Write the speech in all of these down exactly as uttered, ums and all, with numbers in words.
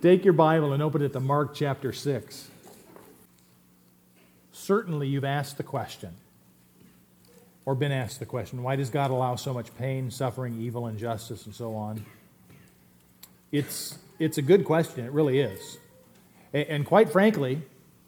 Take your Bible and open it to Mark chapter six. Certainly you've asked the question, or been asked the question, why does God allow so much pain, suffering, evil, injustice, and so on? It's, it's a good question, it really is. And, and quite frankly,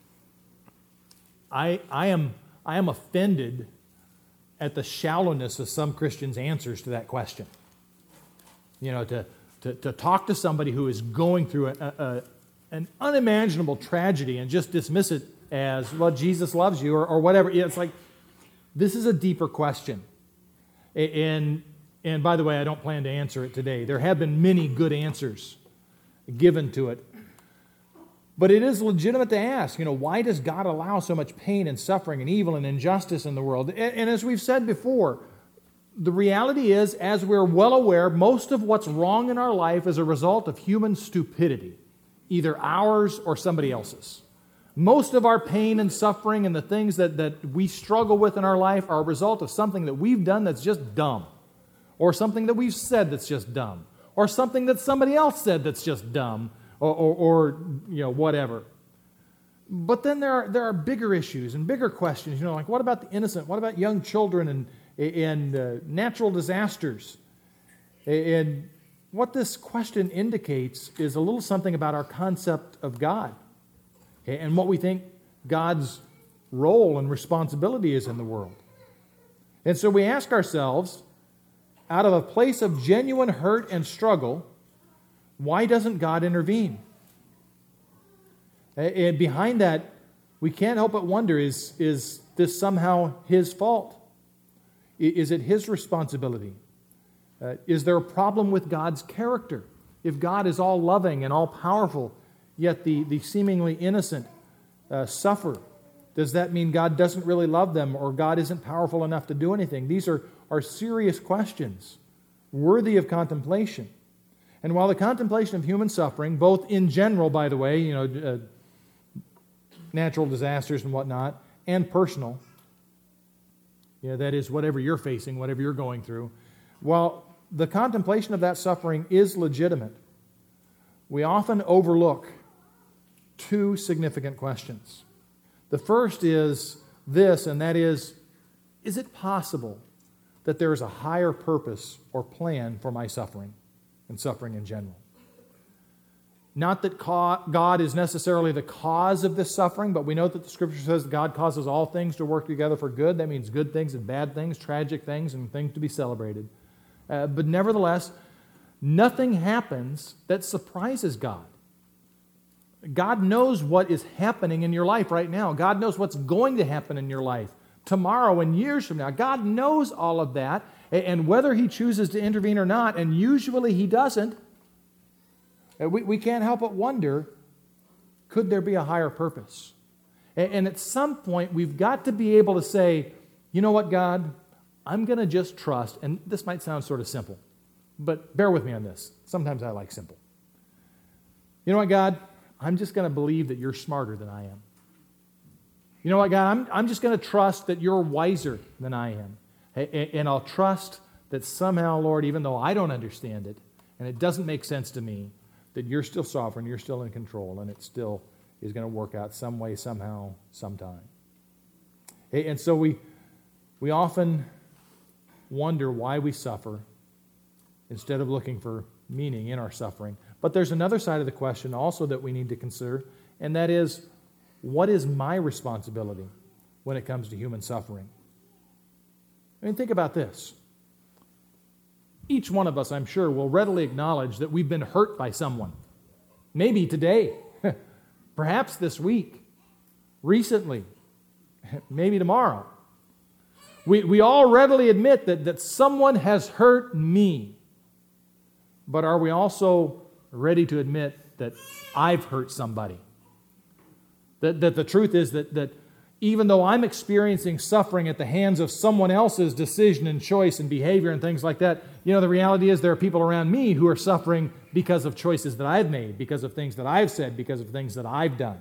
I, I, am, I am offended at the shallowness of some Christians' answers to that question. You know, to, to, to talk to somebody who is going through a, a, an unimaginable tragedy and just dismiss it as, well, Jesus loves you, or, or whatever. Yeah, it's like, this is a deeper question. And, and by the way, I don't plan to answer it today. There have been many good answers given to it. But it is legitimate to ask, you know, why does God allow so much pain and suffering and evil and injustice in the world? And, and as we've said before, the reality is, as we're well aware, most of what's wrong in our life is a result of human stupidity, either ours or somebody else's. Most of our pain and suffering and the things that, that we struggle with in our life are a result of something that we've done that's just dumb, or something that we've said that's just dumb, or something that somebody else said that's just dumb, or, or, or you know, whatever. But then there are, there are bigger issues and bigger questions, you know, like what about the innocent? What about young children and, and uh, natural disasters? And what this question indicates is a little something about our concept of God, and what we think God's role and responsibility is in the world. And so we ask ourselves, out of a place of genuine hurt and struggle, why doesn't God intervene? And behind that, we can't help but wonder, is, is this somehow His fault? Is it His responsibility? Uh, is there a problem with God's character? If God is all loving and all powerful, yet the, the seemingly innocent uh, suffer, does that mean God doesn't really love them, or God isn't powerful enough to do anything? These are, are serious questions, worthy of contemplation. And while the contemplation of human suffering, both in general, by the way, you know, uh, natural disasters and whatnot, and personal, you know, that is whatever you're facing, whatever you're going through, while the contemplation of that suffering is legitimate, we often overlook two significant questions. The first is this, and that is, is it possible that there is a higher purpose or plan for my suffering and suffering in general? Not that God is necessarily the cause of this suffering, but we know that the Scripture says God causes all things to work together for good. That means good things and bad things, tragic things and things to be celebrated. Uh, but nevertheless, nothing happens that surprises God. God knows what is happening in your life right now. God knows what's going to happen in your life tomorrow and years from now. God knows all of that, and whether He chooses to intervene or not, and usually He doesn't, we, we can't help but wonder, could there be a higher purpose? And, and at some point, we've got to be able to say, you know what, God, I'm going to just trust, and this might sound sort of simple, but bear with me on this. Sometimes I like simple. You know what, God? I'm just going to believe that You're smarter than I am. You know what, God? I'm, I'm just going to trust that You're wiser than I am. And I'll trust that somehow, Lord, even though I don't understand it, and it doesn't make sense to me, that You're still sovereign, You're still in control, and it still is going to work out some way, somehow, sometime. And so we, we often wonder why we suffer instead of looking for meaning in our suffering. But there's another side of the question also that we need to consider, and that is, what is my responsibility when it comes to human suffering? I mean, think about this. Each one of us, I'm sure, will readily acknowledge that we've been hurt by someone. Maybe today, perhaps this week, recently, maybe tomorrow. We, we all readily admit that, that someone has hurt me. But are we also ready to admit that I've hurt somebody? That, that the truth is that, that even though I'm experiencing suffering at the hands of someone else's decision and choice and behavior and things like that, you know, the reality is there are people around me who are suffering because of choices that I've made, because of things that I've said, because of things that I've done.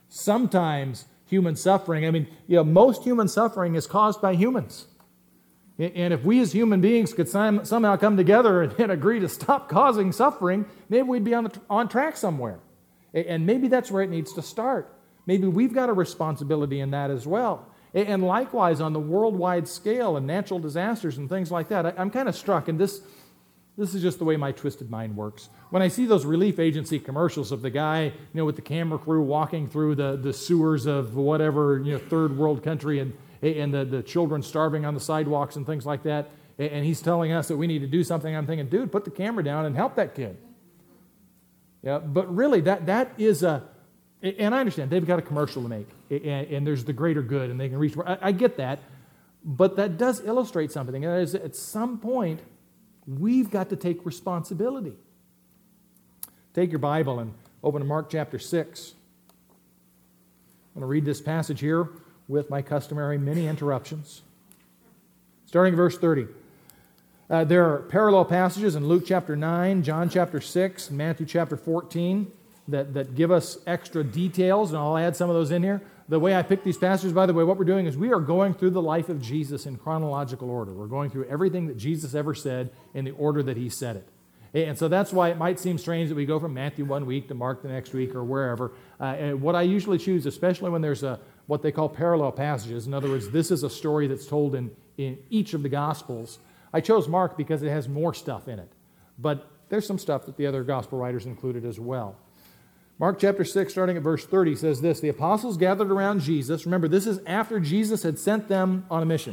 Sometimes human suffering, I mean, you know, most human suffering is caused by humans. And if we as human beings could somehow come together and agree to stop causing suffering, maybe we'd be on, the, on track somewhere. And maybe that's where it needs to start. Maybe we've got a responsibility in that as well. And likewise, on the worldwide scale and natural disasters and things like that, I'm kind of struck, and this, this is just the way my twisted mind works. When I see those relief agency commercials of the guy, you know, with the camera crew walking through the, the sewers of whatever, you know, third world country, and and the, the children starving on the sidewalks and things like that, and he's telling us that we need to do something, I'm thinking, dude, put the camera down and help that kid. Yeah, but really, that that is a, and I understand, they've got a commercial to make, and, and there's the greater good, and they can reach, I, I get that, but that does illustrate something, and that is at some point, we've got to take responsibility. Take your Bible and open to Mark chapter six. I'm going to read this passage here with my customary many interruptions. Starting at verse thirty. Uh, there are parallel passages in Luke chapter nine, John chapter six, and Matthew chapter fourteen that, that give us extra details, and I'll add some of those in here. The way I picked these passages, by the way, what we're doing is we are going through the life of Jesus in chronological order. We're going through everything that Jesus ever said in the order that he said it. And so that's why it might seem strange that we go from Matthew one week to Mark the next week or wherever. Uh, and what I usually choose, especially when there's a what they call parallel passages, in other words, this is a story that's told in, in each of the Gospels. I chose Mark because it has more stuff in it. But there's some stuff that the other Gospel writers included as well. Mark chapter six, starting at verse thirty, says this: the apostles gathered around Jesus. Remember, this is after Jesus had sent them on a mission.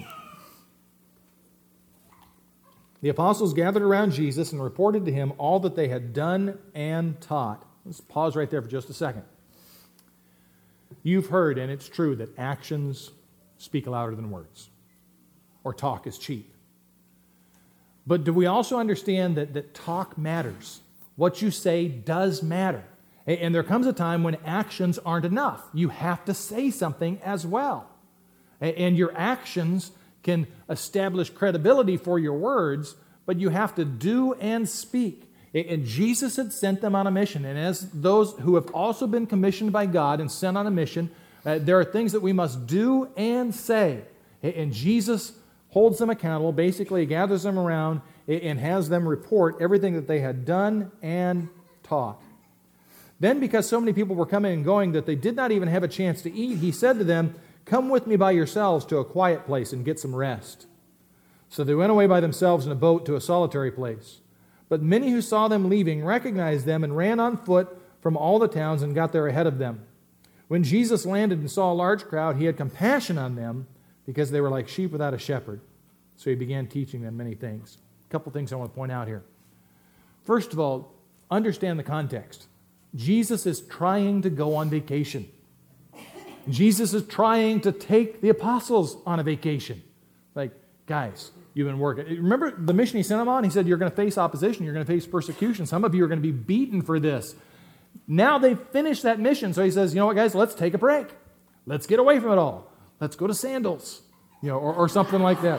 The apostles gathered around Jesus and reported to him all that they had done and taught. Let's pause right there for just a second. You've heard, and it's true, that actions speak louder than words, or talk is cheap. But do we also understand that, that talk matters? What you say does matter. And there comes a time when actions aren't enough. You have to say something as well. And your actions can establish credibility for your words, but you have to do and speak. And Jesus had sent them on a mission. And as those who have also been commissioned by God and sent on a mission, uh, there are things that we must do and say. And Jesus holds them accountable, basically gathers them around and has them report everything that they had done and taught. Then, because so many people were coming and going that they did not even have a chance to eat, he said to them, "Come with me by yourselves to a quiet place and get some rest." So they went away by themselves in a boat to a solitary place. But many who saw them leaving recognized them and ran on foot from all the towns and got there ahead of them. When Jesus landed and saw a large crowd, he had compassion on them because they were like sheep without a shepherd. So he began teaching them many things. A couple things I want to point out here. First of all, understand the context. Jesus is trying to go on vacation. Jesus is trying to take the apostles on a vacation. Like, guys, you've been working. Remember the mission he sent them on? He said, you're going to face opposition. You're going to face persecution. Some of you are going to be beaten for this. Now they've finished that mission. So he says, you know what, guys, let's take a break. Let's get away from it all. Let's go to Sandals, you know, or, or something like that.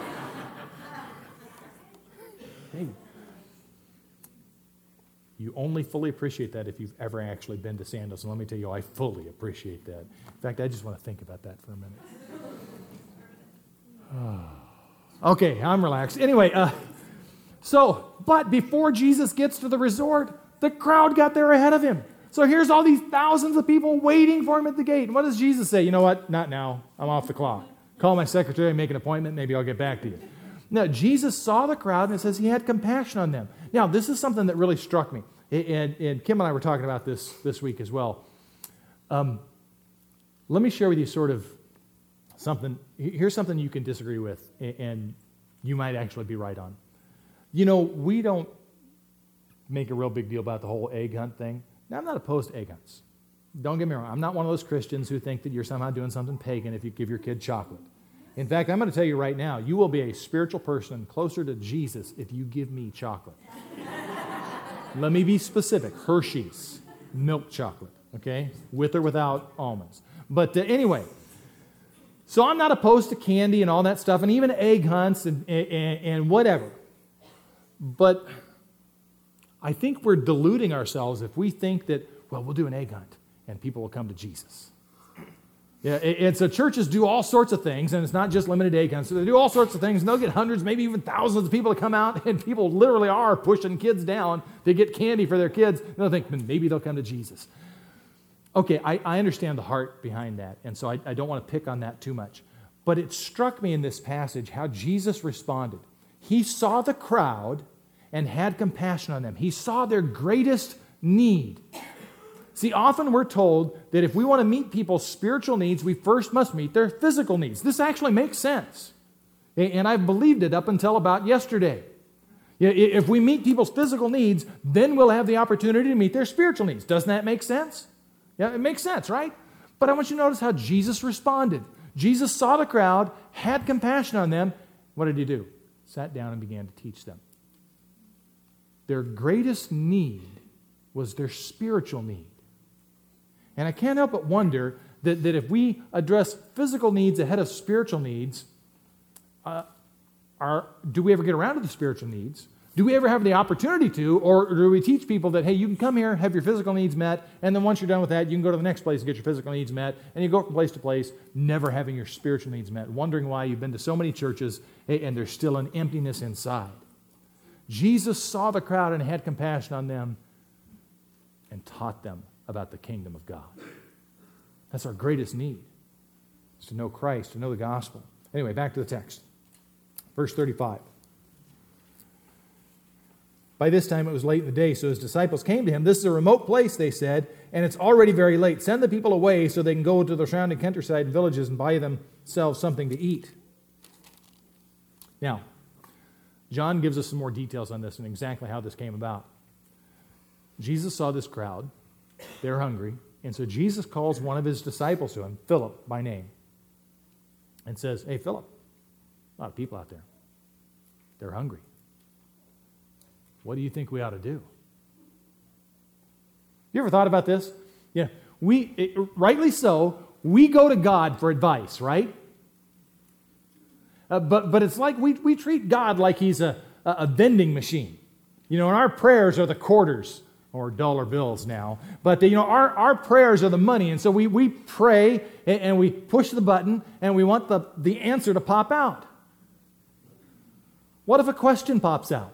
Hey, you only fully appreciate that if you've ever actually been to Sandals. And let me tell you, I fully appreciate that. In fact, I just want to think about that for a minute. Oh. Okay, I'm relaxed. Anyway, uh, so, but before Jesus gets to the resort, the crowd got there ahead of him. So here's all these thousands of people waiting for him at the gate. And what does Jesus say? You know what? Not now. I'm off the clock. Call my secretary, make an appointment. Maybe I'll get back to you. Now, Jesus saw the crowd, and it says he had compassion on them. Now, this is something that really struck me. And, and Kim and I were talking about this this week as well. Um, let me share with you sort of something. Here's something you can disagree with, and you might actually be right on. You know, we don't make a real big deal about the whole egg hunt thing. Now, I'm not opposed to egg hunts. Don't get me wrong. I'm not one of those Christians who think that you're somehow doing something pagan if you give your kid chocolate. In fact, I'm going to tell you right now, you will be a spiritual person closer to Jesus if you give me chocolate. Let me be specific. Hershey's milk chocolate, okay? With or without almonds. But uh, anyway, so I'm not opposed to candy and all that stuff, and even egg hunts and, and, and whatever. But I think we're deluding ourselves if we think that, well, we'll do an egg hunt and people will come to Jesus. Yeah, and so churches do all sorts of things, and it's not just limited day camps. So they do all sorts of things, and they'll get hundreds, maybe even thousands of people to come out, and people literally are pushing kids down to get candy for their kids. And they'll think, maybe they'll come to Jesus. Okay, I, I understand the heart behind that, and so I, I don't want to pick on that too much. But it struck me in this passage how Jesus responded. He saw the crowd and had compassion on them. He saw their greatest need. See, often we're told that if we want to meet people's spiritual needs, we first must meet their physical needs. This actually makes sense. And I've believed it up until about yesterday. If we meet people's physical needs, then we'll have the opportunity to meet their spiritual needs. Doesn't that make sense? Yeah, it makes sense, right? But I want you to notice how Jesus responded. Jesus saw the crowd, had compassion on them. What did he do? Sat down and began to teach them. Their greatest need was their spiritual need. And I can't help but wonder that, that if we address physical needs ahead of spiritual needs, uh, are, do we ever get around to the spiritual needs? Do we ever have the opportunity to, or do we teach people that, hey, you can come here, have your physical needs met, and then once you're done with that, you can go to the next place and get your physical needs met, and you go from place to place, never having your spiritual needs met, wondering why you've been to so many churches, and there's still an emptiness inside. Jesus saw the crowd and had compassion on them and taught them about the kingdom of God. That's our greatest need, is to know Christ, to know the gospel. Anyway, back to the text. Verse thirty-five. By this time it was late in the day, so his disciples came to him. This is a remote place, they said, and it's already very late. Send the people away so they can go to the surrounding countryside and villages and buy themselves something to eat. Now, John gives us some more details on this and exactly how this came about. Jesus saw this crowd. They're hungry. And so Jesus calls one of his disciples to him, Philip by name, and says, hey, Philip, a lot of people out there. They're hungry. What do you think we ought to do? You ever thought about this? Yeah, we, it, rightly so, we go to God for advice, right? Uh, but, but it's like we, we treat God like he's a, a vending machine. You know, and our prayers are the quarters, or dollar bills now. But, you know, our, our prayers are the money. And so we, we pray and, and we push the button and we want the, the answer to pop out. What if a question pops out?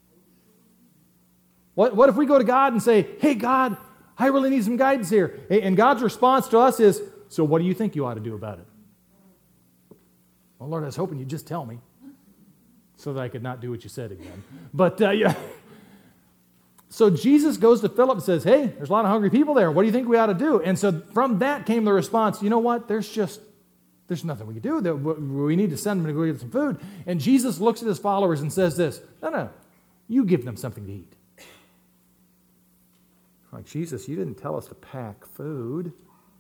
What, what if we go to God and say, hey, God, I really need some guidance here. And God's response to us is, so what do you think you ought to do about it? Well, Lord, I was hoping you'd just tell me so that I could not do what you said again. But, uh, yeah. So Jesus goes to Philip and says, hey, there's a lot of hungry people there. What do you think we ought to do? And so from that came the response, you know what? There's just, there's nothing we can do. We need to send them to go get some food. And Jesus looks at his followers and says this, no, no, you give them something to eat. Like, Jesus, you didn't tell us to pack food.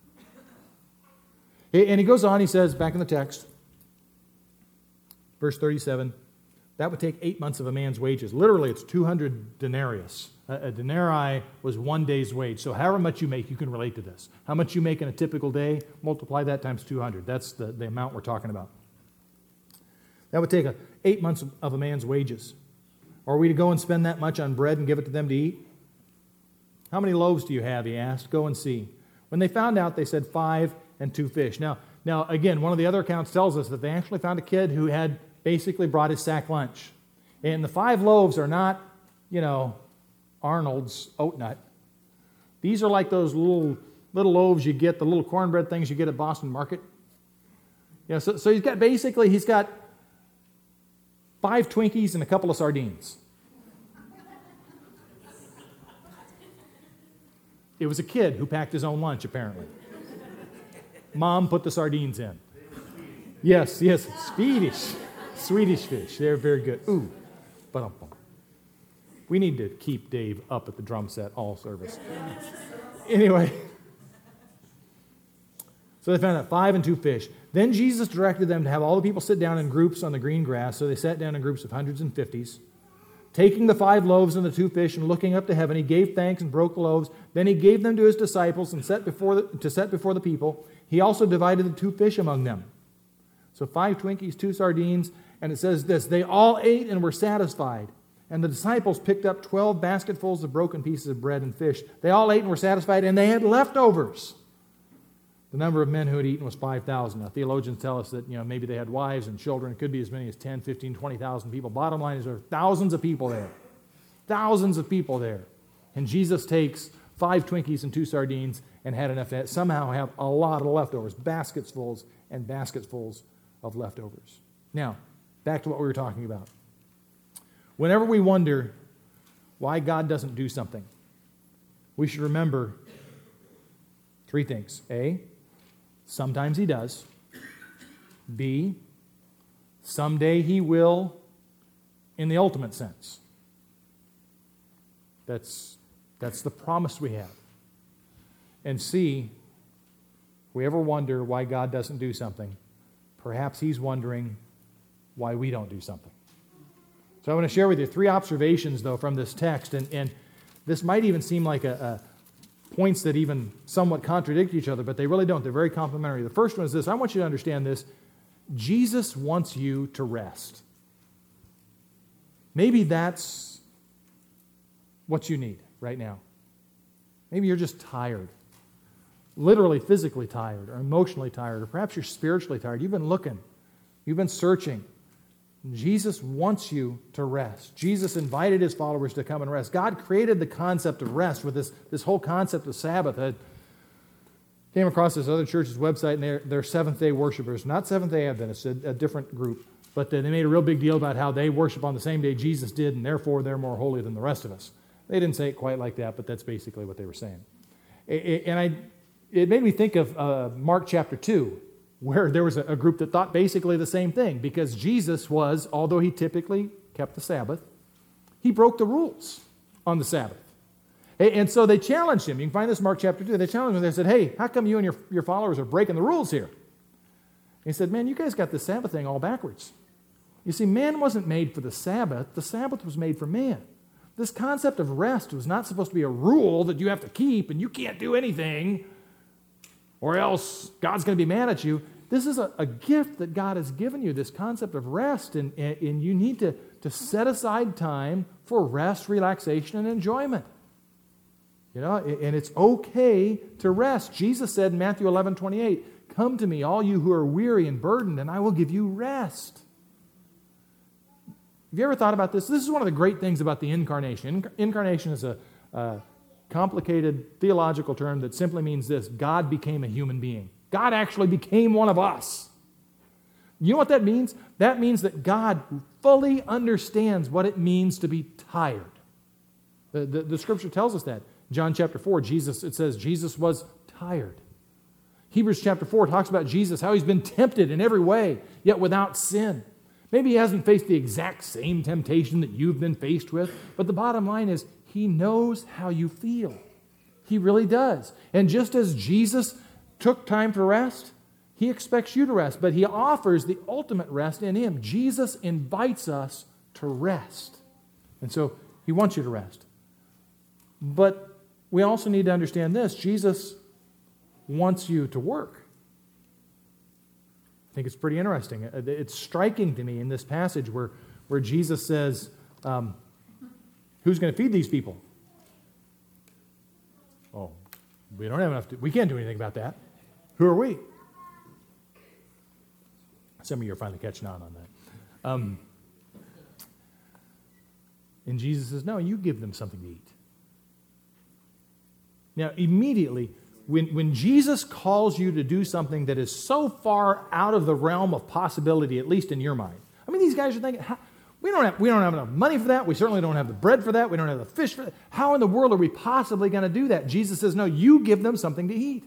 And he goes on, he says, back in the text, verse thirty-seven, that would take eight months of a man's wages. Literally, it's two hundred denarius. A denarii was one day's wage. So however much you make, you can relate to this. How much you make in a typical day, multiply that times two hundred. That's the, the amount we're talking about. That would take a, eight months of a man's wages. Are we to go and spend that much on bread and give it to them to eat? How many loaves do you have, he asked. Go and see. When they found out, they said five and two fish. Now, now again, one of the other accounts tells us that they actually found a kid who had basically brought his sack lunch. And the five loaves are not, you know, Arnold's oat nut. These are like those little little loaves you get, the little cornbread things you get at Boston Market. Yeah, so, so he's got basically, he's got five Twinkies and a couple of sardines. It was a kid who packed his own lunch, apparently. Mom put the sardines in. Yes, yes, Swedish. Swedish fish. They're very good. Ooh, but we need to keep Dave up at the drum set all service. Anyway, so they found out five and two fish. Then Jesus directed them to have all the people sit down in groups on the green grass. So they sat down in groups of hundreds and fifties. Taking the five loaves and the two fish and looking up to heaven, he gave thanks and broke the loaves. Then he gave them to his disciples and set before the, to set before the people. He also divided the two fish among them. So five Twinkies, two sardines, and it says this, they all ate and were satisfied. And the disciples picked up twelve basketfuls of broken pieces of bread and fish. They all ate and were satisfied, and they had leftovers. The number of men who had eaten was five thousand. Now, theologians tell us that, you know, maybe they had wives and children. It could be as many as ten, fifteen, twenty thousand people. Bottom line is there are thousands of people there. Thousands of people there. And Jesus takes five Twinkies and two sardines and had enough to somehow have a lot of leftovers, baskets fulls and baskets fulls of leftovers. Now, back to what we were talking about. Whenever we wonder why God doesn't do something, we should remember three things. A, sometimes He does. B, someday He will in the ultimate sense. That's, that's the promise we have. And C, if we ever wonder why God doesn't do something, perhaps He's wondering why we don't do something. So I want to share with you three observations, though, from this text, and, and this might even seem like a, a points that even somewhat contradict each other, but they really don't. They're very complementary. The first one is this. I want you to understand this. Jesus wants you to rest. Maybe that's what you need right now. Maybe you're just tired, literally physically tired, or emotionally tired, or perhaps you're spiritually tired. You've been looking. You've been searching. Jesus wants you to rest. Jesus invited His followers to come and rest. God created the concept of rest with this, this whole concept of Sabbath. I came across this other church's website, and they're, they're Seventh-day worshipers, not Seventh-day Adventists, a, a different group. But they made a real big deal about how they worship on the same day Jesus did, and therefore they're more holy than the rest of us. They didn't say it quite like that, but that's basically what they were saying. And I, it made me think of uh, Mark chapter two, where there was a group that thought basically the same thing, because Jesus was, although He typically kept the Sabbath, He broke the rules on the Sabbath. And so they challenged Him. You can find this in Mark chapter two. They challenged Him. They said, hey, how come you and your, your followers are breaking the rules here? He said, man, you guys got the Sabbath thing all backwards. You see, man wasn't made for the Sabbath. The Sabbath was made for man. This concept of rest was not supposed to be a rule that you have to keep and you can't do anything, or else God's going to be mad at you. This is a, a gift that God has given you, this concept of rest, and, and, and you need to, to set aside time for rest, relaxation, and enjoyment. You know, and it's okay to rest. Jesus said in Matthew eleven twenty-eight, come to me, all you who are weary and burdened, and I will give you rest. Have you ever thought about this? This is one of the great things about the incarnation. Incarnation is a, a complicated theological term that simply means this: God became a human being. God actually became one of us. You know what that means? That means that God fully understands what it means to be tired. The, the, the Scripture tells us that. John chapter four, Jesus, it says Jesus was tired. Hebrews chapter four talks about Jesus, how He's been tempted in every way, yet without sin. Maybe He hasn't faced the exact same temptation that you've been faced with, but the bottom line is He knows how you feel. He really does. And just as Jesus took time to rest, He expects you to rest, but He offers the ultimate rest in Him. Jesus invites us to rest. And so He wants you to rest. But we also need to understand this: Jesus wants you to work. I think it's pretty interesting. It's striking to me in this passage where, where Jesus says, um, who's going to feed these people? Oh, we don't have enough to, we can't do anything about that. Who are we? Some of you are finally catching on on that. Um, and Jesus says, no, you give them something to eat. Now, immediately, when, when Jesus calls you to do something that is so far out of the realm of possibility, at least in your mind, I mean, these guys are thinking, how, we don't have, we don't have enough money for that. We certainly don't have the bread for that. We don't have the fish for that. How in the world are we possibly going to do that? Jesus says, no, you give them something to eat.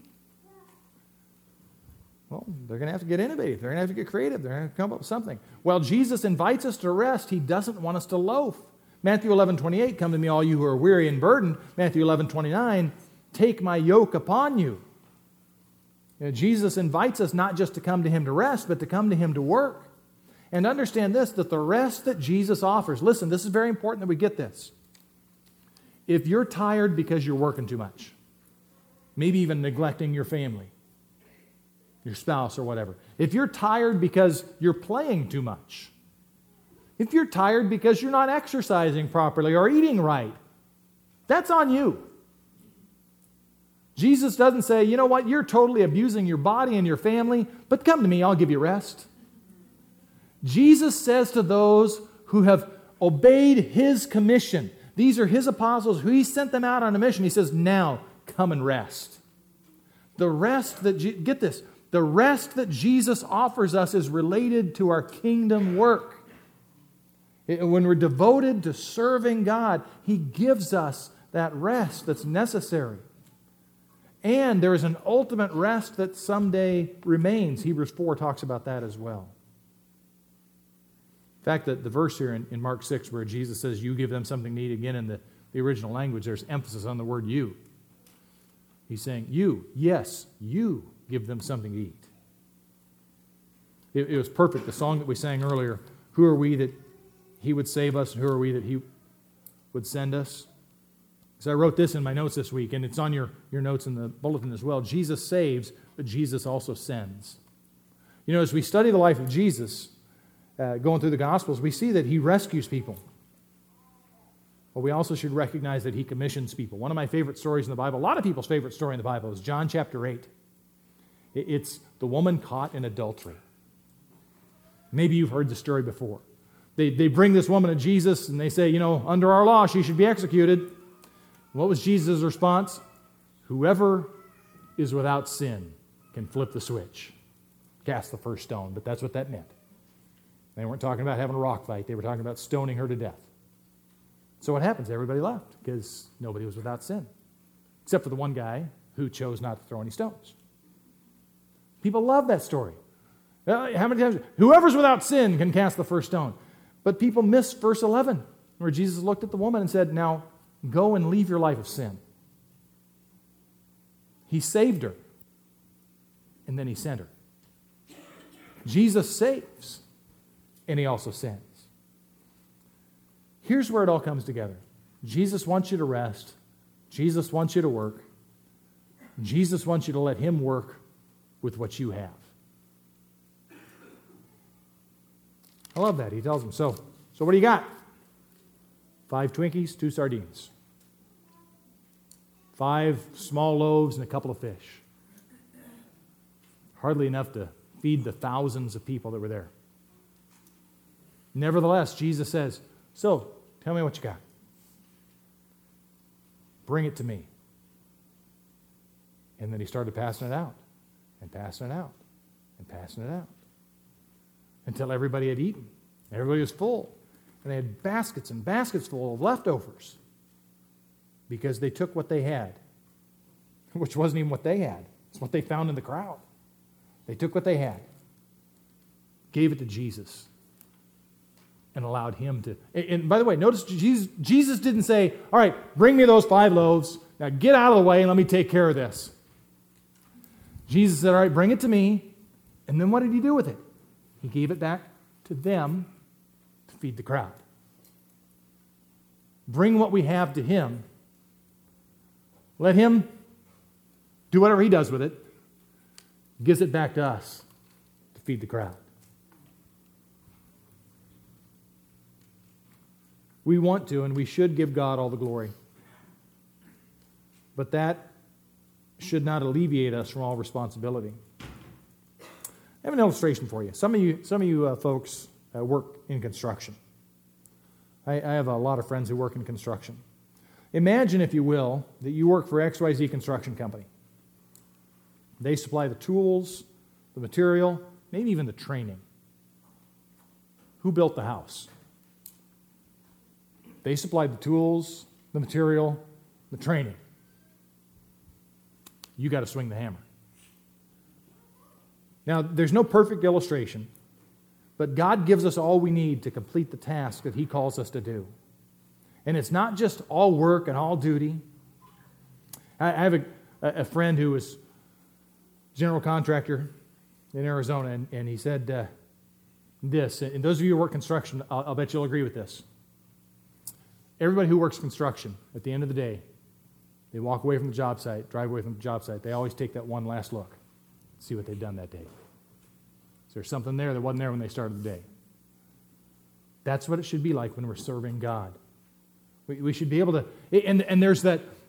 Well, they're going to have to get innovative. They're going to have to get creative. They're going to come up with something. Well, Jesus invites us to rest. He doesn't want us to loaf. Matthew eleven twenty-eight, come to me, all you who are weary and burdened. Matthew eleven twenty-nine, take my yoke upon you. You know, Jesus invites us not just to come to Him to rest, but to come to Him to work. And understand this, that the rest that Jesus offers, listen, this is very important that we get this. If you're tired because you're working too much, maybe even neglecting your family, your spouse or whatever, if you're tired because you're playing too much, if you're tired because you're not exercising properly or eating right, that's on you. Jesus doesn't say, you know what, you're totally abusing your body and your family, but come to me, I'll give you rest. Jesus says to those who have obeyed His commission, these are His apostles, who He sent them out on a mission. He says, now come and rest. The rest that, get this, the rest that Jesus offers us is related to our kingdom work. When we're devoted to serving God, He gives us that rest that's necessary. And there is an ultimate rest that someday remains. Hebrews four talks about that as well. In fact, the, the verse here in, in Mark six where Jesus says, you give them something to eat, again in the, the original language, there's emphasis on the word you. He's saying, you, yes, you give them something to eat. It, it was perfect. The song that we sang earlier, who are we that He would save us, and who are we that He would send us? So I wrote this in my notes this week, and it's on your, your notes in the bulletin as well. Jesus saves, but Jesus also sends. You know, as we study the life of Jesus, uh, going through the Gospels, we see that He rescues people. But we also should recognize that He commissions people. One of my favorite stories in the Bible, a lot of people's favorite story in the Bible, is John chapter eight. It's the woman caught in adultery. Maybe you've heard the story before. They, they bring this woman to Jesus, and they say, you know, under our law, she should be executed. What was Jesus' response? Whoever is without sin can flip the switch, cast the first stone. But that's what that meant. They weren't talking about having a rock fight. They were talking about stoning her to death. So what happens? Everybody left because nobody was without sin, except for the one guy who chose not to throw any stones. People love that story. How many times? Whoever's without sin can cast the first stone. But people miss verse eleven, where Jesus looked at the woman and said, now, go and leave your life of sin. He saved her, and then He sent her. Jesus saves, and He also sends. Here's where it all comes together. Jesus wants you to rest. Jesus wants you to work. Jesus wants you to let Him work with what you have. I love that. He tells them, so, so what do you got? Five Twinkies, two sardines. Five small loaves and a couple of fish. Hardly enough to feed the thousands of people that were there. Nevertheless, Jesus says, so, tell me what you got. Bring it to me. And then He started passing it out, and passing it out, and passing it out. Until everybody had eaten. Everybody was full. And they had baskets and baskets full of leftovers. Because they took what they had. Which wasn't even what they had. It's what they found in the crowd. They took what they had. Gave it to Jesus. And allowed Him to... And by the way, notice Jesus, Jesus didn't say, all right, bring me those five loaves. Now get out of the way and let me take care of this. Jesus said, all right, bring it to me. And then what did He do with it? He gave it back to them to feed the crowd. Bring what we have to Him. Let Him do whatever He does with it. Gives it back to us to feed the crowd. We want to and we should give God all the glory. But that should not alleviate us from all responsibility. I have an illustration for you. Some of you, some of you uh, folks uh, work in construction. I, I have a lot of friends who work in construction. Imagine, if you will, that you work for X Y Z Construction Company. They supply the tools, the material, maybe even the training. Who built the house? They supplied the tools, the material, the training. You got to swing the hammer. Now, there's no perfect illustration, but God gives us all we need to complete the task that He calls us to do. And it's not just all work and all duty. I have a, a friend who was general contractor in Arizona, and, and he said uh, this, and those of you who work construction, I'll, I'll bet you'll agree with this. Everybody who works construction, at the end of the day, they walk away from the job site, drive away from the job site, they always take that one last look. See what they've done that day. Is there something there that wasn't there when they started the day? That's what it should be like when we're serving God. We, we should be able to, and, and there's that,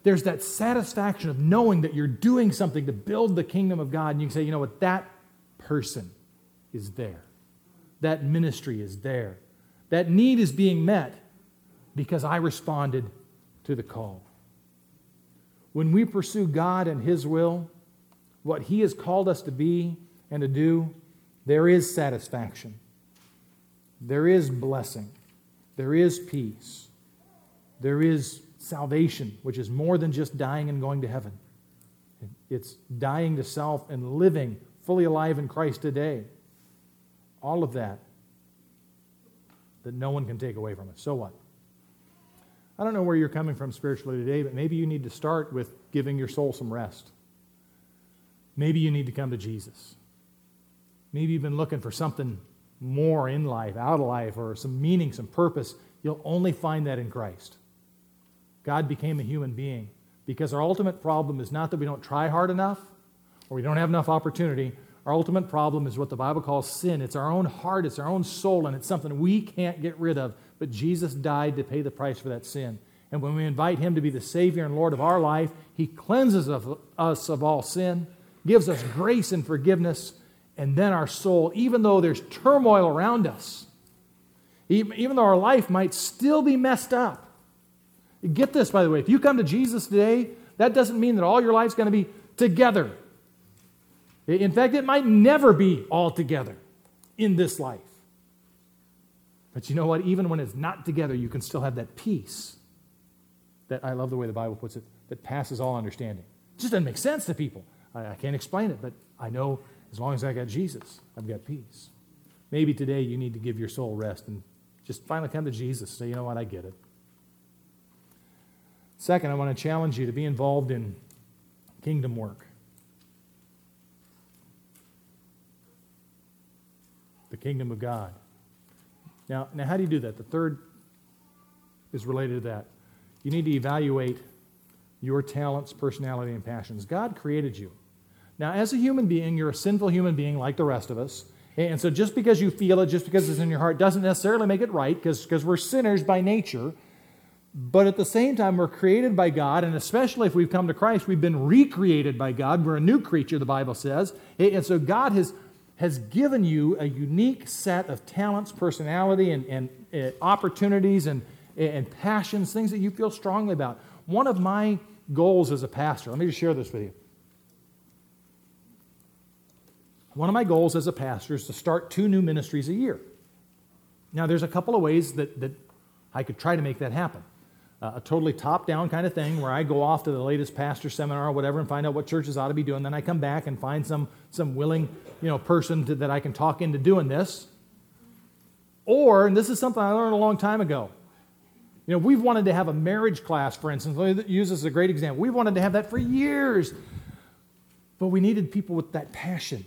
there's that satisfaction of knowing that you're doing something to build the kingdom of God. And you can say, you know what, that person is there. That ministry is there. That need is being met because I responded to the call. When we pursue God and His will, what He has called us to be and to do, there is satisfaction. There is blessing. There is peace. There is salvation, which is more than just dying and going to heaven. It's dying to self and living fully alive in Christ today. All of that that no one can take away from us. So what? I don't know where you're coming from spiritually today, but maybe you need to start with giving your soul some rest. Maybe you need to come to Jesus. Maybe you've been looking for something more in life, out of life, or some meaning, some purpose. You'll only find that in Christ. God became a human being because our ultimate problem is not that we don't try hard enough or we don't have enough opportunity. Our ultimate problem is what the Bible calls sin. It's our own heart, it's our own soul, and it's something we can't get rid of. But Jesus died to pay the price for that sin. And when we invite Him to be the Savior and Lord of our life, He cleanses of us of all sin, gives us grace and forgiveness, and then our soul, even though there's turmoil around us, even though our life might still be messed up. Get this, by the way, if you come to Jesus today, that doesn't mean that all your life's going to be together. In fact, it might never be all together in this life. But you know what? Even when it's not together, you can still have that peace that, I love the way the Bible puts it, that passes all understanding. It just doesn't make sense to people. I, I can't explain it, but I know as long as I got Jesus, I've got peace. Maybe today you need to give your soul rest and just finally come to Jesus and say, you know what, I get it. Second, I want to challenge you to be involved in kingdom work. The kingdom of God. Now, now, how do you do that? The third is related to that. You need to evaluate your talents, personality, and passions. God created you. Now, as a human being, you're a sinful human being like the rest of us. And so just because you feel it, just because it's in your heart, doesn't necessarily make it right, because because we're sinners by nature. But at the same time, we're created by God, and especially if we've come to Christ, we've been recreated by God. We're a new creature, the Bible says. And so God has, has given you a unique set of talents, personality, and, and uh, opportunities, and, and passions, things that you feel strongly about. One of my goals as a pastor, let me just share this with you. One of my goals as a pastor is to start two new ministries a year. Now, there's a couple of ways that, that I could try to make that happen. Uh, a totally top-down kind of thing where I go off to the latest pastor seminar or whatever and find out what churches ought to be doing. Then I come back and find some, some willing you know, person to, that I can talk into doing this. Or, and this is something I learned a long time ago, you know, we've wanted to have a marriage class, for instance. Let me use this as a great example. We've wanted to have that for years. But we needed people with that passion.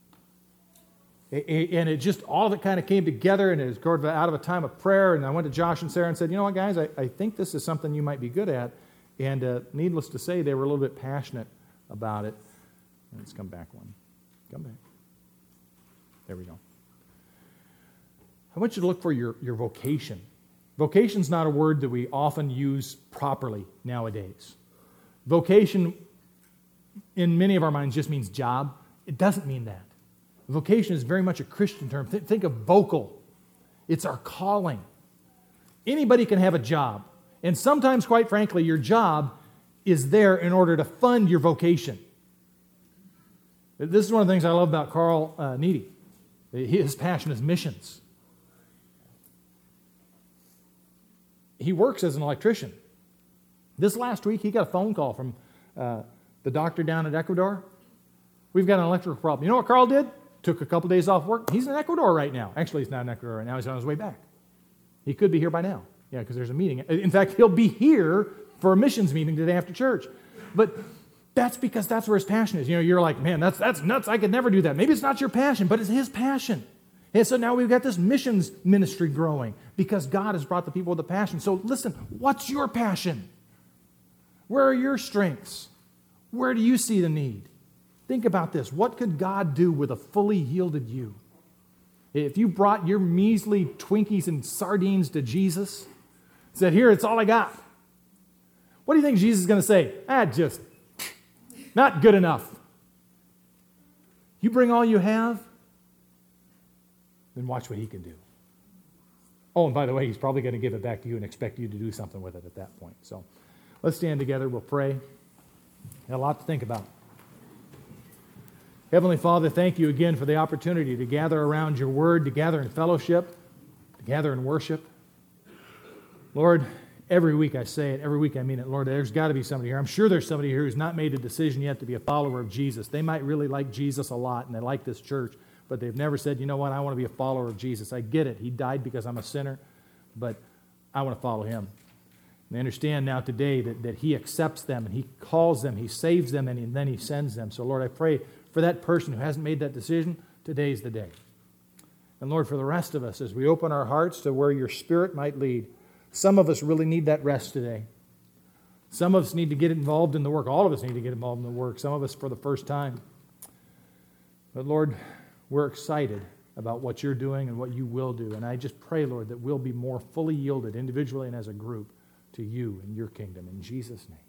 And it just, all of it kind of came together, and it was out of a time of prayer. And I went to Josh and Sarah and said, you know what, guys, I, I think this is something you might be good at. And uh, needless to say, they were a little bit passionate about it. Let's come back one. Come back. There we go. I want you to look for your, your vocation. Vocation's not a word that we often use properly nowadays. Vocation, in many of our minds, just means job. It doesn't mean that. Vocation is very much a Christian term. Th- think of vocal. It's our calling. Anybody can have a job. And sometimes, quite frankly, your job is there in order to fund your vocation. This is one of the things I love about Carl uh, Needy. His passion is missions. He works as an electrician. This last week, he got a phone call from uh, the doctor down at Ecuador. We've got an electrical problem. You know what Carl did? Took a couple days off work. He's in Ecuador right now. Actually, he's not in Ecuador right now. He's on his way back. He could be here by now. Yeah, because there's a meeting. In fact, he'll be here for a missions meeting today after church. But that's because that's where his passion is. You know, you're like, man, that's that's nuts. I could never do that. Maybe it's not your passion, but it's his passion. And so now we've got this missions ministry growing because God has brought the people with a passion. So listen, what's your passion? Where are your strengths? Where do you see the need? Think about this. What could God do with a fully yielded you? If you brought your measly Twinkies and sardines to Jesus, said, here, it's all I got. What do you think Jesus is going to say? Ah, just not good enough. You bring all you have, then watch what he can do. Oh, and by the way, he's probably going to give it back to you and expect you to do something with it at that point. So let's stand together. We'll pray. Got a lot to think about. Heavenly Father, thank you again for the opportunity to gather around your word, to gather in fellowship, to gather in worship. Lord, every week I say it, every week I mean it. Lord, there's got to be somebody here. I'm sure there's somebody here who's not made a decision yet to be a follower of Jesus. They might really like Jesus a lot and they like this church, but they've never said, you know what, I want to be a follower of Jesus. I get it. He died because I'm a sinner, but I want to follow him. And they understand now today that, that he accepts them and he calls them, he saves them, and then he sends them. So Lord, I pray for that person who hasn't made that decision, today's the day. And Lord, for the rest of us, as we open our hearts to where your Spirit might lead, some of us really need that rest today. Some of us need to get involved in the work. All of us need to get involved in the work. Some of us for the first time. But Lord, we're excited about what you're doing and what you will do. And I just pray, Lord, that we'll be more fully yielded individually and as a group to you and your kingdom. In Jesus' name.